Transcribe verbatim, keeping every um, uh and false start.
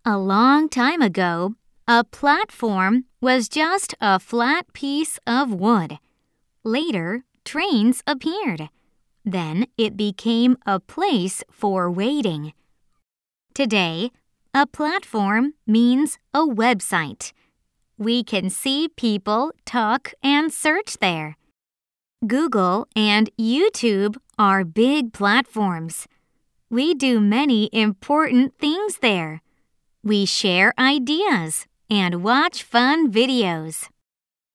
A long time ago, a platform was just a flat piece of wood. Later, trains appeared. Then it became a place for waiting. Today, a platform means a website. We can see people talk and search there. Google and YouTube are big platforms. We do many important things there. We share ideas and watch fun videos.